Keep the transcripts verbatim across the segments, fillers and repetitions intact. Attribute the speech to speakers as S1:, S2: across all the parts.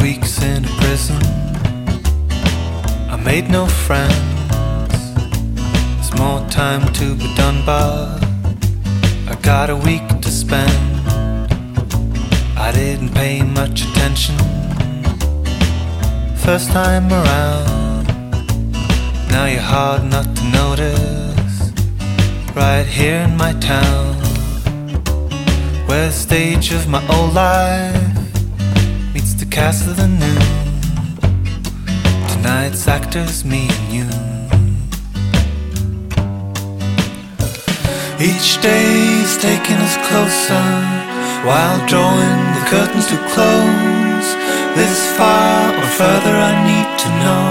S1: weeks in a prison, I made no friends. There's more time to be done, but I got a week to spend. I didn't pay much attention first time around. Now you're hard not to notice, right here in my town, where the stage of my old life meets the cast of the new. Tonight's actors, me and you. Each day's taking us closer, while drawing the curtains to close. This far or further I need to know.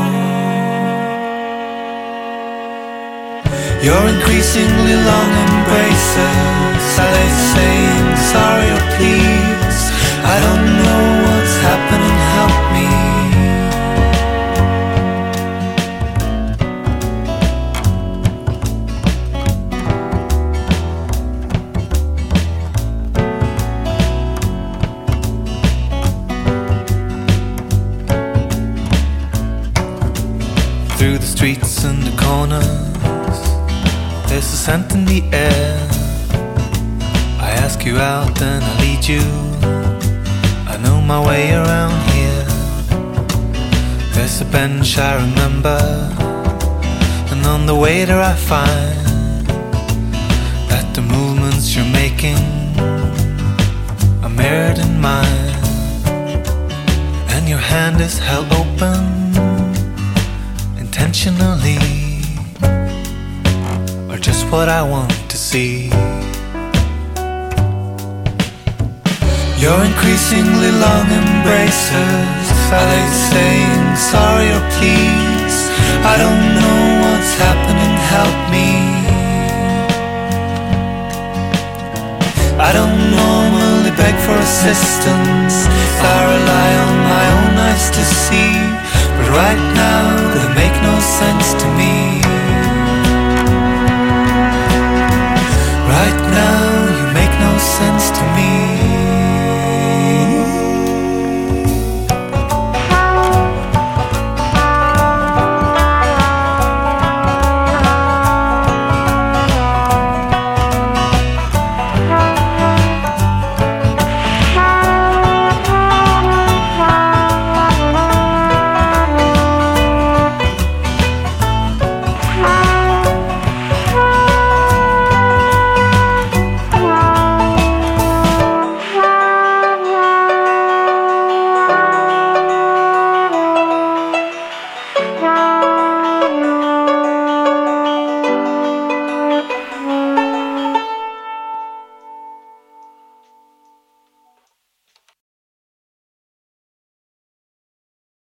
S1: Your increasingly long embraces, are they saying sorry or please? I don't know what's happening, help me. Through the streets and the corners, there's a scent in the air. I ask you out, then I lead you. I know my way around here. There's a bench I remember, and on the waiter I find that the movements you're making are mirrored in mine. And your hand is held open intentionally, or just what I want to see. Your increasingly long embraces, are they saying sorry or please? I don't know what's happening, help me. I don't normally beg for assistance, I rely on my own eyes to see. But right now